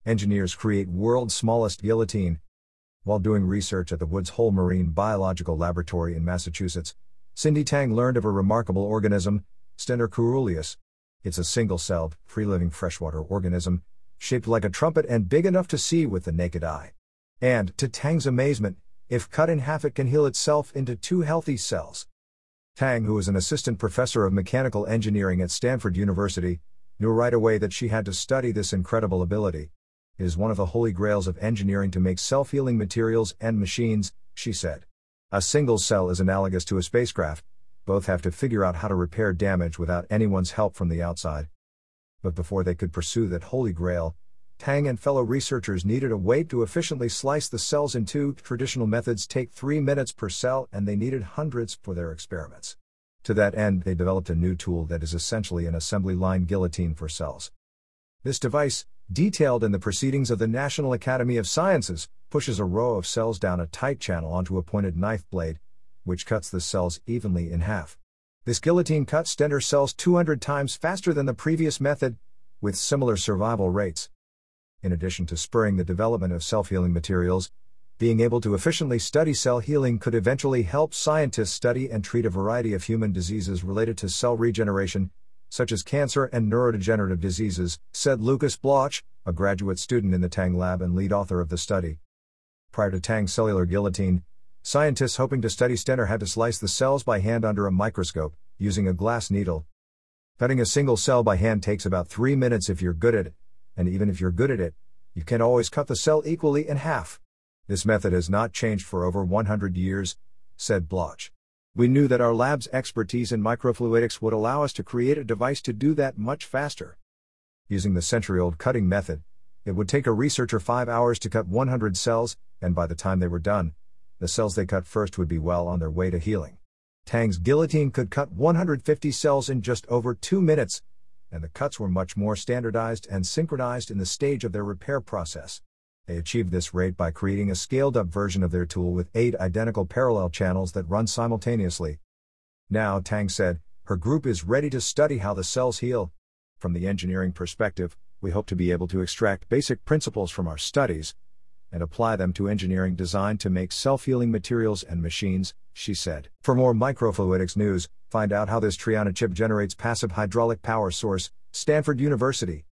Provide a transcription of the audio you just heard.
Engineers create world's smallest guillotine. While doing research at the Woods Hole Marine Biological Laboratory in Massachusetts, Cindy Tang learned of a remarkable organism, Stentor caeruleus. It's a single-celled, free-living freshwater organism, shaped like a trumpet and big enough to see with the naked eye. And, to Tang's amazement, if cut in half it can heal itself into 2 healthy cells. Tang, who is an assistant professor of mechanical engineering at Stanford University, knew right away that she had to study this incredible ability. It is one of the holy grails of engineering to make self-healing materials and machines, she said. A single cell is analogous to a spacecraft. Both have to figure out how to repair damage without anyone's help from the outside. But before they could pursue that holy grail, Tang and fellow researchers needed a way to efficiently slice the cells in 2. Traditional methods take 3 minutes per cell, and they needed hundreds for their experiments. To that end, they developed a new tool that is essentially an assembly line guillotine for cells. This device, detailed in the Proceedings of the National Academy of Sciences, pushes a row of cells down a tight channel onto a pointed knife blade, which cuts the cells evenly in half. This guillotine cuts Stentor cells 200 times faster than the previous method, with similar survival rates. In addition to spurring the development of self-healing materials, being able to efficiently study cell healing could eventually help scientists study and treat a variety of human diseases related to cell regeneration, such as cancer and neurodegenerative diseases, said Lucas Bloch, a graduate student in the Tang lab and lead author of the study. Prior to Tang's cellular guillotine, scientists hoping to study Stentor had to slice the cells by hand under a microscope, using a glass needle. Cutting a single cell by hand takes about 3 minutes if you're good at it, and even if you're good at it, you can't always cut the cell equally in half. This method has not changed for over 100 years, said Bloch. We knew that our lab's expertise in microfluidics would allow us to create a device to do that much faster. Using the century-old cutting method, it would take a researcher 5 hours to cut 100 cells, and by the time they were done, the cells they cut first would be well on their way to healing. Tang's guillotine could cut 150 cells in just over 2 minutes, and the cuts were much more standardized and synchronized in the stage of their repair process. They achieved this rate by creating a scaled-up version of their tool with 8 identical parallel channels that run simultaneously. Now, Tang said, her group is ready to study how the cells heal. From the engineering perspective, we hope to be able to extract basic principles from our studies and apply them to engineering design to make self-healing materials and machines, she said. For more microfluidics news, find out how this Triana chip generates passive hydraulic power source, Stanford University.